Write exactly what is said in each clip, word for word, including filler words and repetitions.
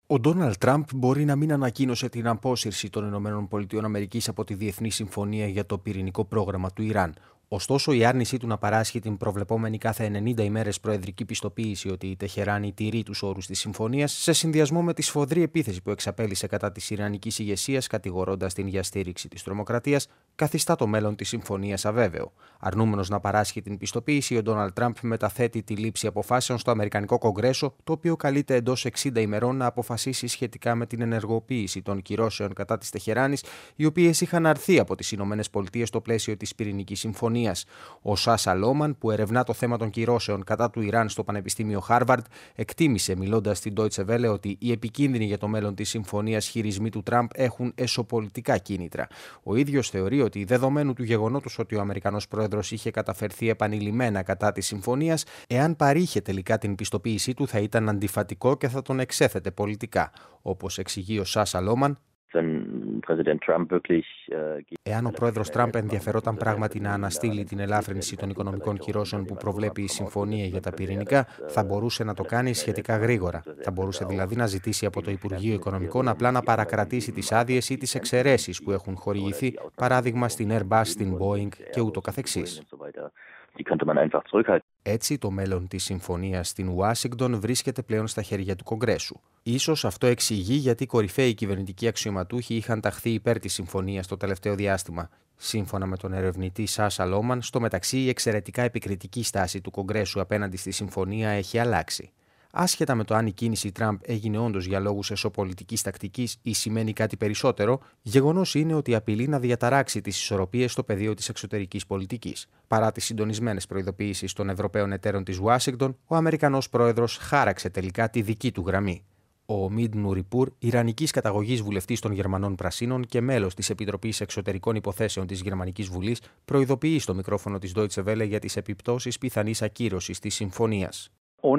Ο Ντόναλντ Τραμπ μπορεί να μην ανακοίνωσε την απόσυρση των ΗΠΑ από τη Διεθνή Συμφωνία για το Πυρηνικό Πρόγραμμα του Ιράν. Ωστόσο, η άρνησή του να παράσχει την προβλεπόμενη κάθε ενενήντα ημέρες προεδρική πιστοποίηση ότι η Τεχεράνη τηρεί τους όρους της συμφωνίας, σε συνδυασμό με τη σφοδρή επίθεση που εξαπέλυσε κατά της Ιρανικής ηγεσίας, κατηγορώντας την για στήριξη της τρομοκρατίας, καθιστά το μέλλον της συμφωνίας αβέβαιο. Αρνούμενος να παράσχει την πιστοποίηση, ο Ντόναλντ Τραμπ μεταθέτει τη λήψη αποφάσεων στο Αμερικανικό Κογκρέσο, το οποίο καλείται εντός εξήντα ημερών να αποφασίσει σχετικά με την ενεργοποίηση των κυρώσεων κατά της Τεχεράνης, οι οποίες είχαν αρθεί από τις ΗΠΑ στο πλαίσιο της Πυρηνικής Συμφωνίας. Ο Σάσα Λόμαν, που ερευνά το θέμα των κυρώσεων κατά του Ιράν στο Πανεπιστήμιο Χάρβαρντ, εκτίμησε μιλώντας στην Deutsche Welle ότι οι επικίνδυνοι για το μέλλον της συμφωνίας χειρισμοί του Τραμπ έχουν εσωπολιτικά κίνητρα. Ο ίδιος θεωρεί ότι, δεδομένου του γεγονότος ότι ο Αμερικανός πρόεδρος είχε καταφερθεί επανειλημμένα κατά της συμφωνίας, εάν παρήχε τελικά την πιστοποίησή του θα ήταν αντιφατικό και θα τον εξέθετε πολιτικά. Όπως εξηγεί ο Σάσα Λόμαν, εάν ο πρόεδρος Τραμπ ενδιαφερόταν πράγματι να αναστείλει την ελάφρυνση των οικονομικών κυρώσεων που προβλέπει η συμφωνία για τα πυρηνικά, θα μπορούσε να το κάνει σχετικά γρήγορα. Θα μπορούσε δηλαδή να ζητήσει από το Υπουργείο Οικονομικών απλά να παρακρατήσει τις άδειες ή τις εξαιρέσεις που έχουν χορηγηθεί, παράδειγμα στην Airbus, στην Boeing και ούτω καθεξής. Έτσι, το μέλλον της συμφωνίας στην Ουάσιγκτον βρίσκεται πλέον στα χέρια του Κογκρέσου. Ίσως αυτό εξηγεί γιατί κορυφαίοι κυβερνητικοί αξιωματούχοι είχαν ταχθεί υπέρ της συμφωνίας το τελευταίο διάστημα. Σύμφωνα με τον ερευνητή Σάσα Λόμαν, στο μεταξύ η εξαιρετικά επικριτική στάση του Κογκρέσου απέναντι στη συμφωνία έχει αλλάξει. Άσχετα με το αν η κίνηση Τραμπ έγινε όντως για λόγους εσωπολιτικής τακτικής ή σημαίνει κάτι περισσότερο, γεγονός είναι ότι απειλεί να διαταράξει τις ισορροπίες στο πεδίο της εξωτερικής πολιτικής. Παρά τις συντονισμένες προειδοποιήσεις των Ευρωπαίων εταίρων της Ουάσιγκτον, ο Αμερικανός πρόεδρος χάραξε τελικά τη δική του γραμμή. Ο Ομίντ Νουριπούρ, ιρανικής καταγωγής βουλευτής των Γερμανών Πρασίνων και μέλος της Επιτροπής Εξωτερικών Υποθέσεων της Γερμανικής Βουλής, προειδοποιεί στο μικρόφωνο της Deutsche Welle για τις επιπτώσεις πιθανής ακύρωσης της συμφωνίας.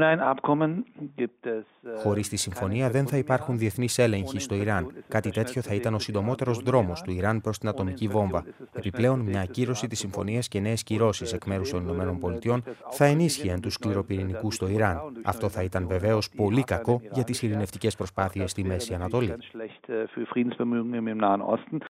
Χωρίς τη συμφωνία δεν θα υπάρχουν διεθνείς έλεγχοι στο Ιράν. Κάτι τέτοιο θα ήταν ο συντομότερος δρόμος του Ιράν προς την ατομική βόμβα. Επιπλέον, μια ακύρωση της συμφωνίας και νέες κυρώσεις εκ μέρους των ΗΠΑ θα ενίσχυαν τους σκληροπυρηνικούς στο Ιράν. Αυτό θα ήταν βεβαίως πολύ κακό για τις ειρηνευτικές προσπάθειες στη Μέση Ανατολή.